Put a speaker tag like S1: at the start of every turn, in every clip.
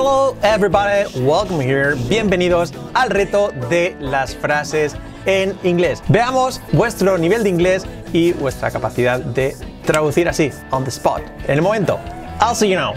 S1: Hello everybody, welcome here. Bienvenidos al reto de las frases en inglés. Veamos vuestro nivel de inglés y vuestra capacidad de traducir así, on the spot, en el momento. I'll see you now.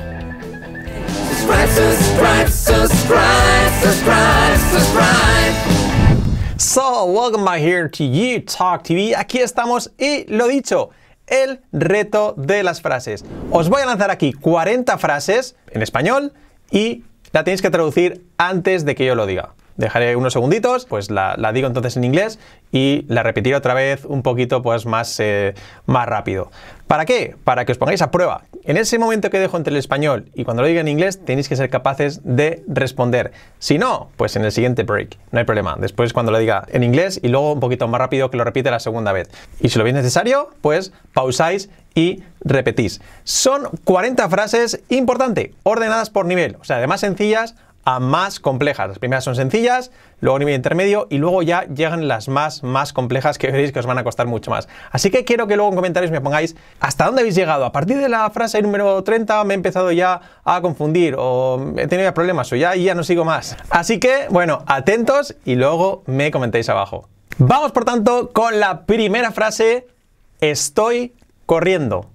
S1: Subscribe. So, welcome back here to You Talk TV. Aquí estamos y lo dicho, el reto de las frases. Os voy a lanzar aquí 40 frases en español y la tenéis que traducir antes de que yo lo diga. Dejaré unos segunditos, pues la digo entonces en inglés y la repetiré otra vez un poquito pues más rápido. ¿Para qué? Para que os pongáis a prueba. En ese momento que dejo entre el español y cuando lo diga en inglés tenéis que ser capaces de responder. Si no, pues en el siguiente break, no hay problema. Después cuando lo diga en inglés y luego un poquito más rápido que lo repite la segunda vez. Y si lo veis necesario, pues pausáis y repetís. Son 40 frases, importante, ordenadas por nivel, o sea, de más sencillas a más complejas. Las primeras son sencillas, luego nivel intermedio y luego ya llegan las más complejas que veréis que os van a costar mucho más. Así que quiero que luego en comentarios me pongáis hasta dónde habéis llegado. A partir de la frase número 30 me he empezado ya a confundir o he tenido ya problemas o ya no sigo más. Así que, bueno, atentos y luego me comentéis abajo. Vamos, por tanto, con la primera frase. Estoy corriendo.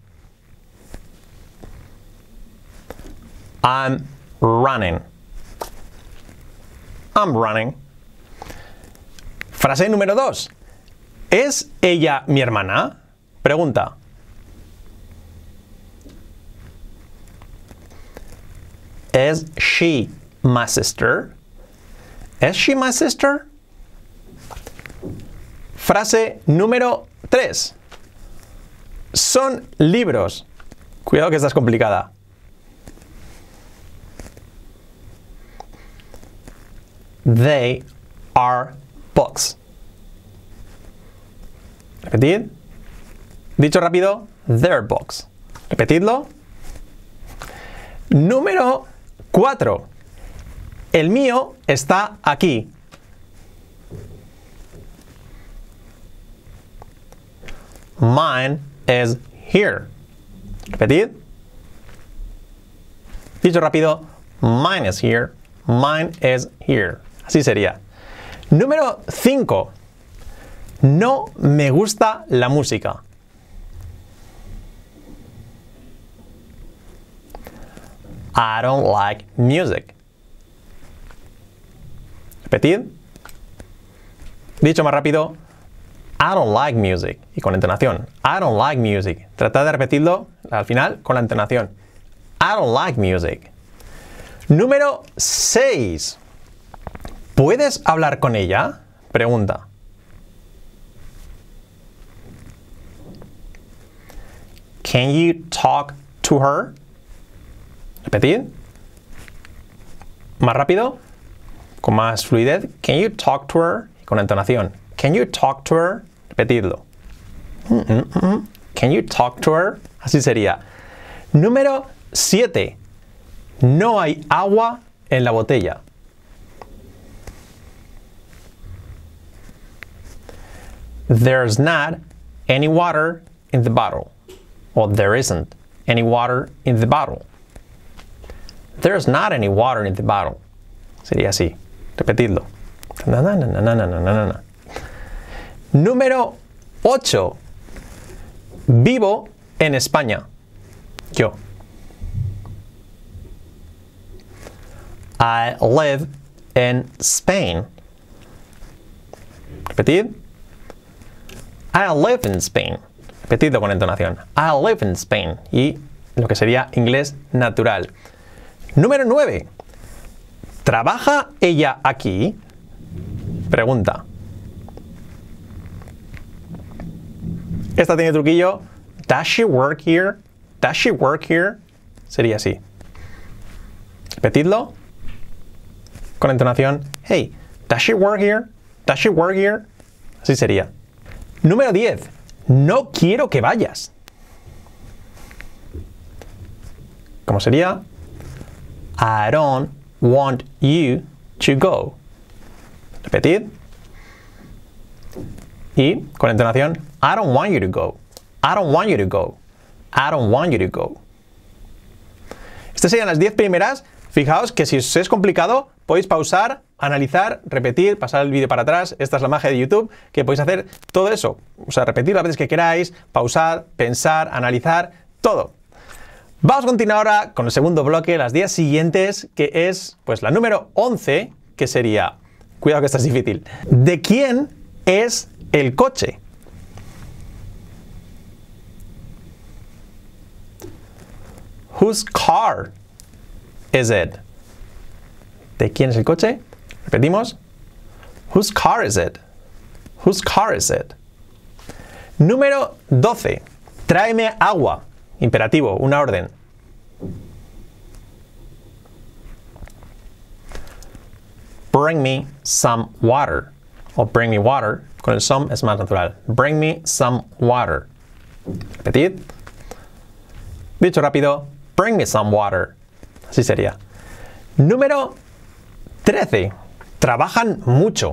S1: I'm running. I'm running. Frase número 2. ¿Es ella mi hermana? Pregunta. Is she my sister? Is she my sister? Frase número 3. Son libros. Cuidado que esta es complicada. They are books. Repetid. Dicho rápido, they're books. Repetidlo. Número 4. El mío está aquí. Mine is here. Repetid. Dicho rápido, mine is here. Mine is here. Así sería. Número 5. No me gusta la música. I don't like music. Repetid. Dicho más rápido, I don't like music. Y con entonación. I don't like music. Tratad de repetirlo al final con la entonación. I don't like music. Número 6. ¿Puedes hablar con ella? Pregunta. Can you talk to her? Repetid. Más rápido, con más fluidez. Can you talk to her? Y con entonación. Can you talk to her? Repetidlo. Can you talk to her? Así sería. Número 7. No hay agua en la botella. There's not any water in the bottle. Or there isn't any water in the bottle. There's not any water in the bottle. Sería así. Repetidlo. Número 8. Vivo en España. Yo. I live in Spain. Repetid. I live in Spain. Repetidlo con entonación. I live in Spain. Y lo que sería inglés natural. Número 9. ¿Trabaja ella aquí? Pregunta. Esta tiene truquillo. Does she work here? Does she work here? Sería así. Repetidlo con entonación. Hey, does she work here? Does she work here? Así sería. Número 10. No quiero que vayas. ¿Cómo sería? I don't want you to go. Repetid. Y con entonación, I don't want you to go. I don't want you to go. I don't want you to go. Estas serían las 10 primeras, Fijaos que si os es complicado, podéis pausar, analizar, repetir, pasar el vídeo para atrás. Esta es la magia de YouTube, que podéis hacer todo eso. O sea, repetir las veces que queráis, pausar, pensar, analizar, todo. Vamos a continuar ahora con el segundo bloque, las 10 siguientes, que es pues la número 11, que sería, cuidado que esta es difícil, ¿de quién es el coche? Whose car is it? ¿De quién es el coche? Repetimos. Whose car is it? Whose car is it? Número 12. Tráeme agua. Imperativo, una orden. Bring me some water. O bring me water. Con el some es más natural. Bring me some water. Repetid. Dicho rápido. Bring me some water. Así sería. Número 13. Trabajan mucho.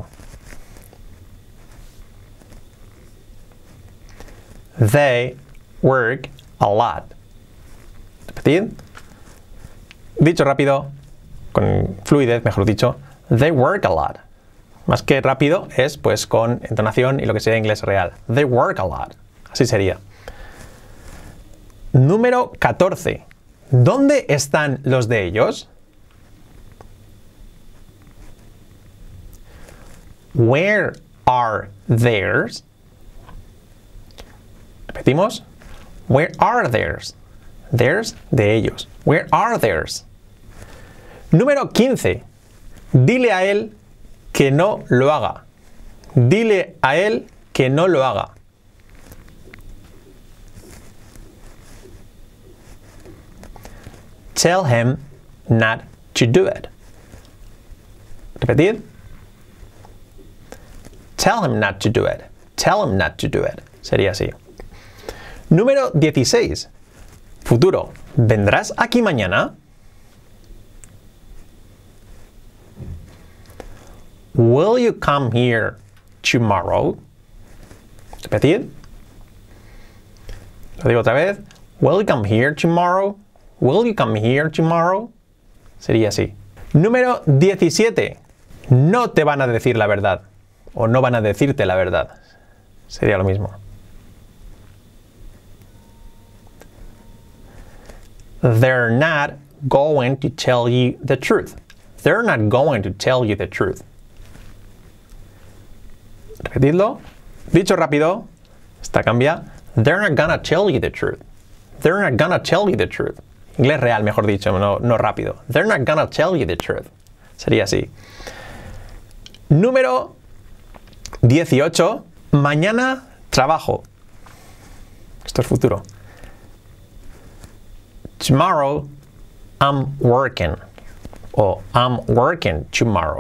S1: They work a lot. Repetid. Dicho rápido, con fluidez, mejor dicho. They work a lot. Más que rápido es pues con entonación y lo que sería inglés real. They work a lot. Así sería. Número 14. ¿Dónde están los de ellos? Where are theirs? Repetimos. Where are theirs? Theirs, de ellos. Where are theirs? Número 15. Dile a él que no lo haga. Dile a él que no lo haga. Tell him not to do it. Repetid. Tell him not to do it. Tell him not to do it. Sería así. Número 16. Futuro. ¿Vendrás aquí mañana? Will you come here tomorrow? Repetid. Lo digo otra vez. Will you come here tomorrow? Will you come here tomorrow? Sería así. Número 17. No te van a decir la verdad. O no van a decirte la verdad. Sería lo mismo. They're not going to tell you the truth. They're not going to tell you the truth. Repetidlo. Dicho rápido. Esta cambia. They're not gonna tell you the truth. They're not gonna tell you the truth. Inglés real, mejor dicho, no rápido. They're not gonna tell you the truth. Sería así. Número 18. Mañana trabajo. Esto es futuro. Tomorrow I'm working. O I'm working tomorrow.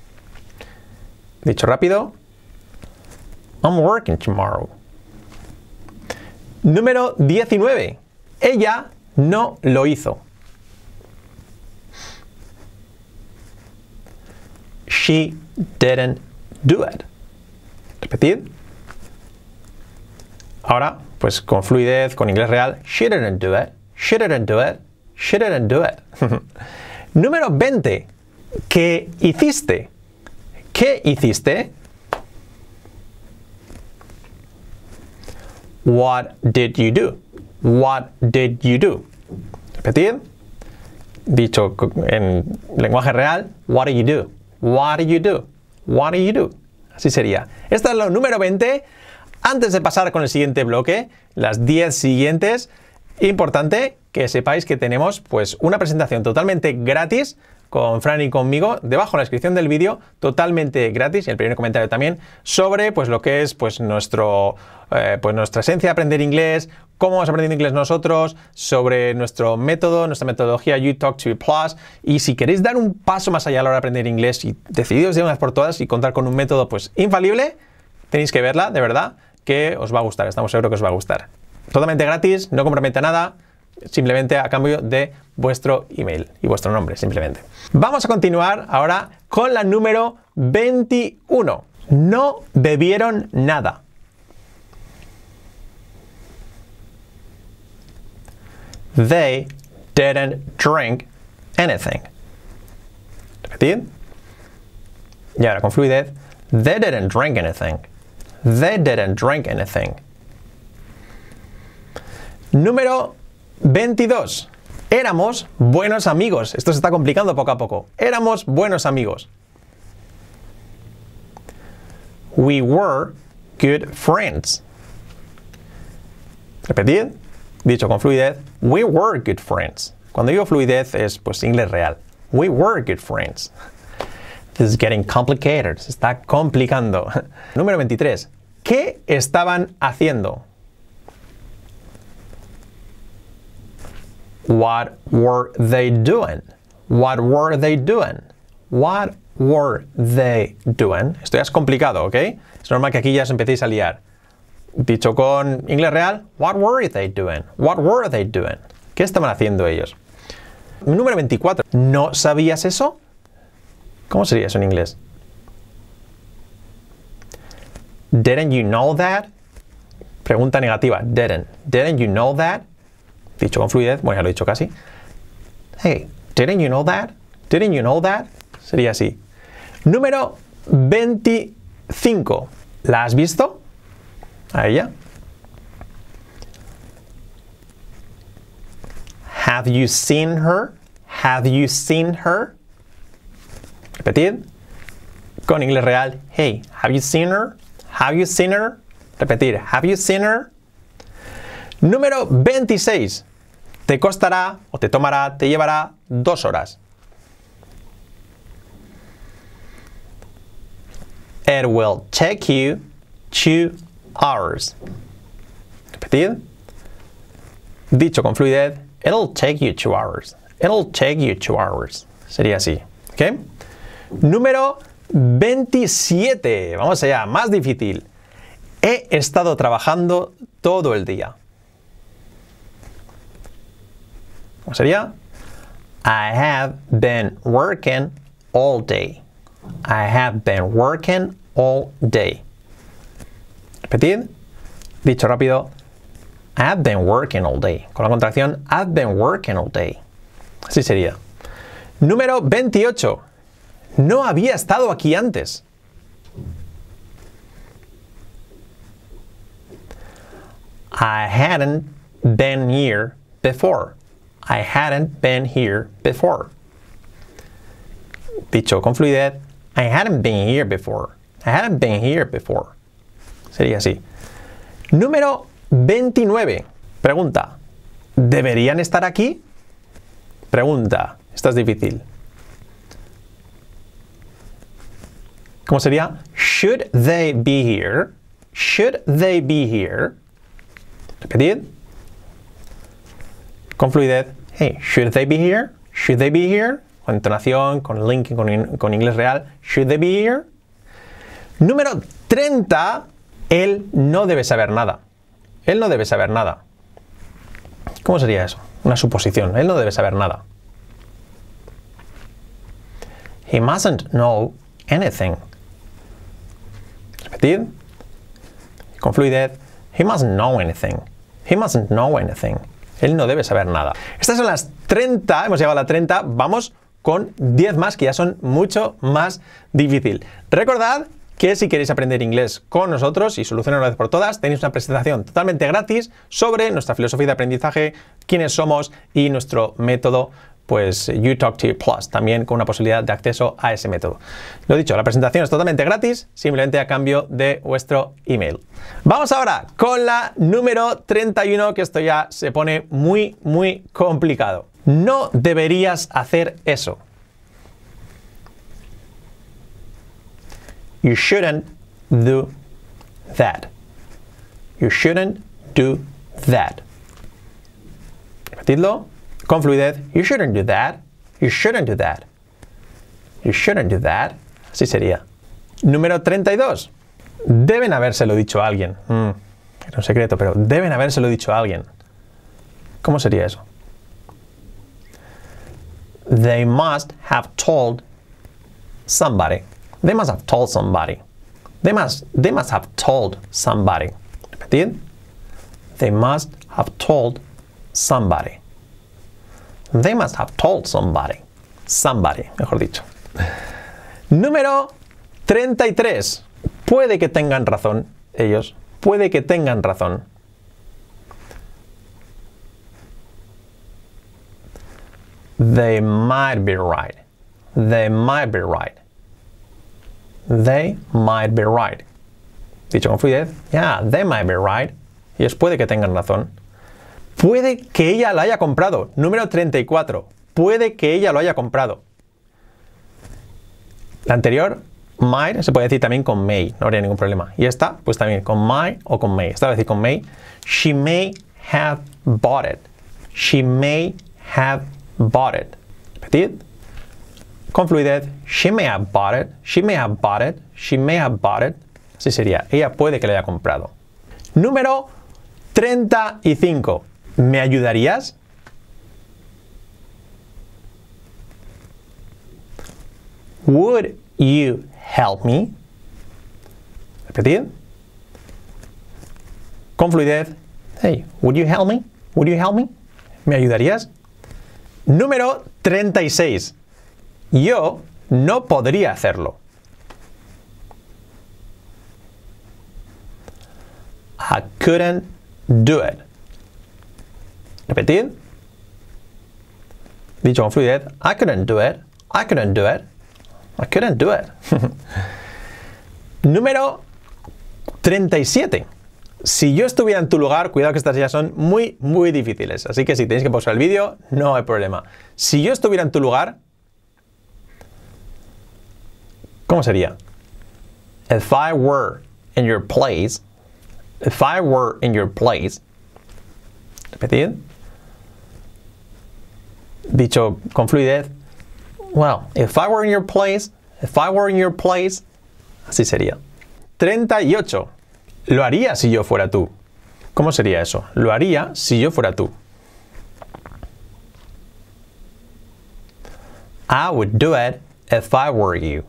S1: Dicho rápido. I'm working tomorrow. Número 19. Ella no lo hizo. She didn't do it. Repetid. Ahora, pues con fluidez, con inglés real. She didn't do it. She didn't do it. She didn't do it. Número 20. ¿Qué hiciste? ¿Qué hiciste? What did you do? What did you do? Repetid. Dicho en lenguaje real. What do you do? What do you do? What do you do? Así sería. Esta es la número 20. Antes de pasar con el siguiente bloque, las 10 siguientes, importante que sepáis que tenemos pues una presentación totalmente gratis con Fran y conmigo, debajo en la descripción del vídeo, totalmente gratis, y en el primer comentario también, sobre pues lo que es pues nuestra esencia de aprender inglés, cómo hemos aprendido inglés nosotros, sobre nuestro método, nuestra metodología UTalk2Me Plus, y si queréis dar un paso más allá a la hora de aprender inglés y decidiros de una vez por todas y contar con un método pues infalible, tenéis que verla, de verdad, que os va a gustar, estamos seguros que os va a gustar. Totalmente gratis, no compromete a nada, simplemente a cambio de vuestro email y vuestro nombre, simplemente. Vamos a continuar ahora con la número 21. No bebieron nada. They didn't drink anything. Repetid. Y ahora con fluidez. They didn't drink anything. They didn't drink anything. Número 22. Éramos buenos amigos. Esto se está complicando poco a poco. Éramos buenos amigos. We were good friends. Repetid. Dicho con fluidez. We were good friends. Cuando digo fluidez es pues inglés real. We were good friends. This is getting complicated. Se está complicando. Número 23. ¿Qué estaban haciendo? What were they doing? What were they doing? What were they doing? Esto ya es complicado, ¿ok? Es normal que aquí ya os empecéis a liar. Dicho con inglés real, what were they doing? What were they doing? ¿Qué estaban haciendo ellos? Número 24. ¿No sabías eso? ¿Cómo sería eso en inglés? Didn't you know that? Pregunta negativa. Didn't you know that? Dicho con fluidez, bueno, ya lo he dicho casi. Hey, didn't you know that? Didn't you know that? Sería así. Número 25. ¿La has visto? A ella. Have you seen her? Have you seen her? Repetid. Con inglés real. Hey, have you seen her? Have you seen her? Repetir. Have you seen her? Número 26. Te costará o te tomará, te llevará 2 horas. It will take you 2 hours. Repetid. Dicho con fluidez. It'll take you 2 hours. It'll take you 2 hours. Sería así. ¿Ok? Número 27. Vamos allá. Más difícil. He estado trabajando todo el día. ¿Cómo sería? I have been working all day. I have been working all day. Repetid. Dicho rápido. I have been working all day. Con la contracción, I've been working all day. Así sería. Número 28. No había estado aquí antes. I hadn't been here before. I hadn't been here before. Dicho con fluidez, I hadn't been here before. I hadn't been here before. Sería así. Número 29. Pregunta. ¿Deberían estar aquí? Pregunta. Esta es difícil. ¿Cómo sería? Should they be here? Should they be here? Repetid. Con fluidez. Hey, should they be here? Should they be here? Con entonación, con linking, con inglés real. Should they be here? Número 30. Él no debe saber nada. Él no debe saber nada. ¿Cómo sería eso? Una suposición. Él no debe saber nada. He mustn't know anything. Repetid. Con fluidez. He mustn't know anything. He mustn't know anything. Él no debe saber nada. Estas son las 30. Hemos llegado a la 30. Vamos con 10 más que ya son mucho más difícil. Recordad que si queréis aprender inglés con nosotros y solucionar una vez por todas, tenéis una presentación totalmente gratis sobre nuestra filosofía de aprendizaje, quiénes somos y nuestro método, pues UTalk2 Plus, también con una posibilidad de acceso a ese método. Lo dicho, la presentación es totalmente gratis, simplemente a cambio de vuestro email. Vamos ahora con la número 31, que esto ya se pone muy, muy complicado. No deberías hacer eso. You shouldn't do that. You shouldn't do that. Repetidlo con fluidez. You shouldn't do that. You shouldn't do that. You shouldn't do that. Así sería. Número 32. Deben habérselo dicho a alguien. Era un secreto, pero deben habérselo dicho a alguien. ¿Cómo sería eso? They must have told somebody. They must have told somebody. They must have told somebody. Repetid. They must have told somebody. They must have told somebody. Somebody, mejor dicho. Número 33. Puede que tengan razón ellos. Puede que tengan razón. They might be right. They might be right. They might be right. Dicho con fluidez, yeah, they might be right. Ellos puede que tengan razón. Puede que ella lo haya comprado. Número 34. Puede que ella lo haya comprado. La anterior, might, se puede decir también con may. No habría ningún problema. Y esta, pues también con might o con may. Esta voy a decir con may. She may have bought it. She may have bought it. Repetid. Con fluidez. She may have bought it. She may have bought it. She may have bought it. Así sería. Ella puede que lo haya comprado. Número 35. ¿Me ayudarías? Would you help me? Repetid. Con fluidez. Hey, would you help me? Would you help me? ¿Me ayudarías? Número 36. Yo no podría hacerlo. I couldn't do it. Repetid. Dicho con fluidez. I couldn't do it. I couldn't do it. I couldn't do it. Número 37. Si yo estuviera en tu lugar, cuidado que estas ya son muy, muy difíciles. Así que si tenéis que pausar el vídeo, no hay problema. Si yo estuviera en tu lugar, ¿cómo sería? If I were in your place. If I were in your place. Repetid. Dicho con fluidez. Well, if I were in your place. If I were in your place. Así sería. 38. Lo haría si yo fuera tú. ¿Cómo sería eso? Lo haría si yo fuera tú. I would do it if I were you.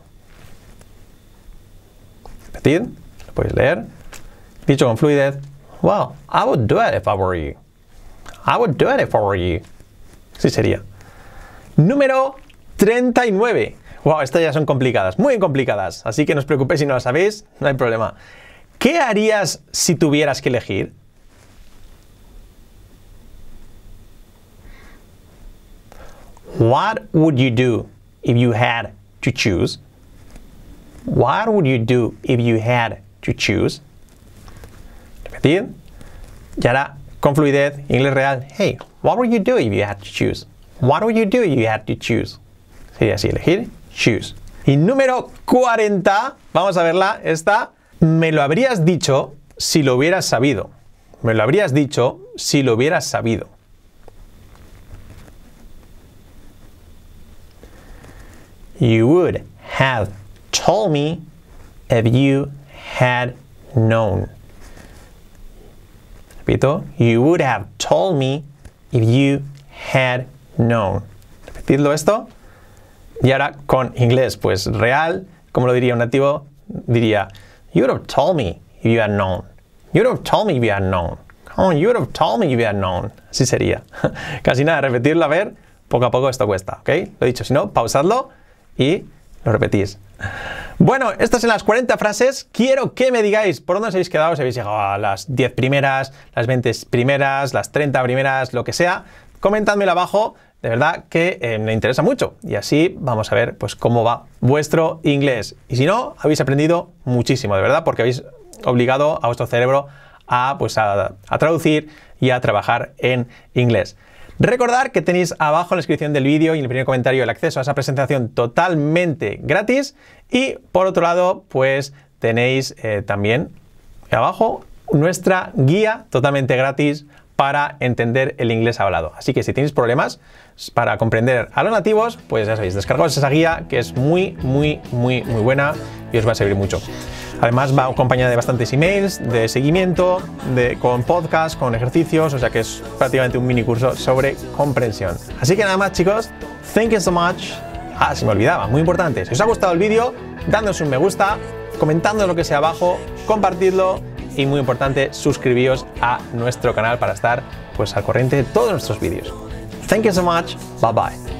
S1: Repetid. Lo podéis leer. Dicho con fluidez. Well, I would do it if I were you. I would do it if I were you. Así sería. Número 39. Wow, estas ya son complicadas, muy complicadas. Así que no os preocupéis si no las sabéis, no hay problema. ¿Qué harías si tuvieras que elegir? What would you do if you had to choose? What would you do if you had to choose? Repetid. Y ahora, con fluidez, inglés real. Hey, what would you do if you had to choose? What would you do if you had to choose? Sería así, elegir, choose. Y número 40, vamos a verla, esta. Me lo habrías dicho si lo hubieras sabido. Me lo habrías dicho si lo hubieras sabido. You would have told me if you had known. Repito, you would have told me if you had known. Repetidlo esto. Y ahora con inglés, pues real, como lo diría un nativo, diría you would have told me if you had known. You would have told me if you had known. Come on, you would have told me if you had known. Así sería. Casi nada, repetirlo a ver, poco a poco esto cuesta, ¿ok? Lo dicho, si no, pausadlo y lo repetís. Bueno, estas son las 40 frases. Quiero que me digáis por dónde os habéis quedado, si habéis llegado a las 10 primeras, las 20 primeras, las 30 primeras, lo que sea. Comentádmelo abajo, de verdad que me interesa mucho. Y así vamos a ver pues cómo va vuestro inglés. Y si no, habéis aprendido muchísimo, de verdad, porque habéis obligado a vuestro cerebro a traducir y a trabajar en inglés. Recordad que tenéis abajo en la descripción del vídeo y en el primer comentario el acceso a esa presentación totalmente gratis. Y por otro lado, pues tenéis también abajo nuestra guía totalmente gratis para entender el inglés hablado. Así que si tenéis problemas para comprender a los nativos, pues ya sabéis, descargaos esa guía que es muy buena y os va a servir mucho. Además va acompañada de bastantes emails, de seguimiento, con podcast, con ejercicios, o sea que es prácticamente un mini curso sobre comprensión. Así que nada más, chicos, thank you so much. Ah, se me olvidaba, muy importante, si os ha gustado el vídeo, dándonos un me gusta, comentando lo que sea abajo, compartidlo y muy importante, suscribíos a nuestro canal para estar pues al corriente de todos nuestros vídeos. Thank you so much, bye bye.